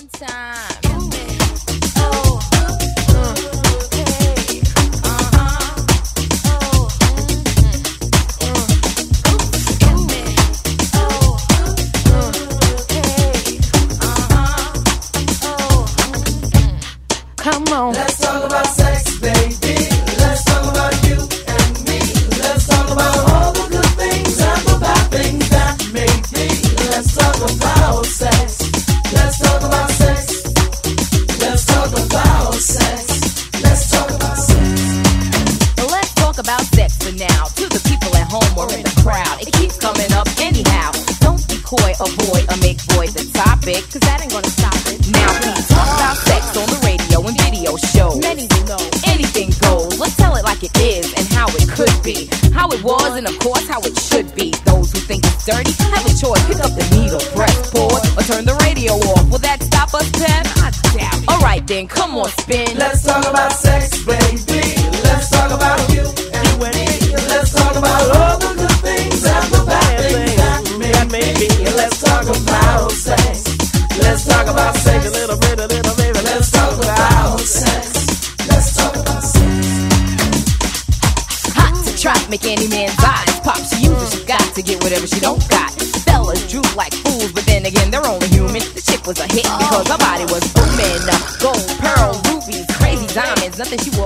one time. Come on. Let's talk about sex, baby. Let's talk about you and me. Let's talk about all the good things and the bad things that may be. Let's talk about sex. Let's talk about sex. Let's talk about sex. Let's talk about sex. Well, let's talk about sex for now. To the people at home or in the crowd, it keeps coming up anyhow. Don't be coy, avoid, or make void the topic, cause that ain't gonna stop it. Now please talk about sex on the radio and video shows. Many will know anything goes. Let's tell it like it is and how it could be, how it was and of course how it should be. Those who think it's dirty have a choice. Pick up the needle, press pause, or turn the radio off. Will that stop us, Pep? I doubt it. Alright then, come on, spin. Let's talk about sex, baby. Let's talk about you and me. Let's talk about all the good things and the bad things that may be. Let's talk about sex. Let's talk about sex. A little bit, baby. Let's talk about sex. Let's talk about sex. Hot to try, make any man's eyes pop. She uses, she got to get whatever she don't got. Fellas droop like fools, but then again, they're only human. The chick was a hit because her body was booming. Gold, pearl, rubies, crazy diamonds. Nothing she wore